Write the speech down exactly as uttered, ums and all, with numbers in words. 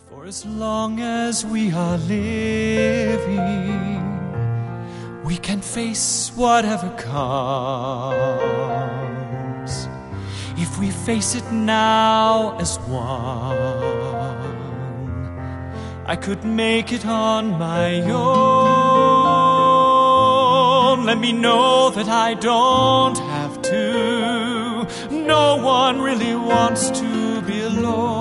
For as long as we are living, we can face whatever comes. If we face it now as one, I could make it on my own. Let me know that I don't have to. No one really wants to be alone.